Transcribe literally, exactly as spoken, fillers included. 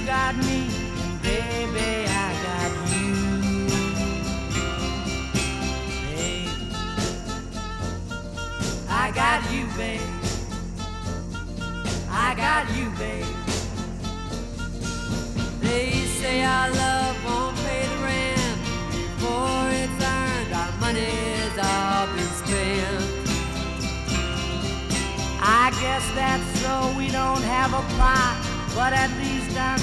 got me, and baby, I got you. Hey, I got you, babe. I got you, babe. They say our love won't pay the rent before it's earned. Our money's all been spent. I guess that's so we don't have a plot, but at least I'm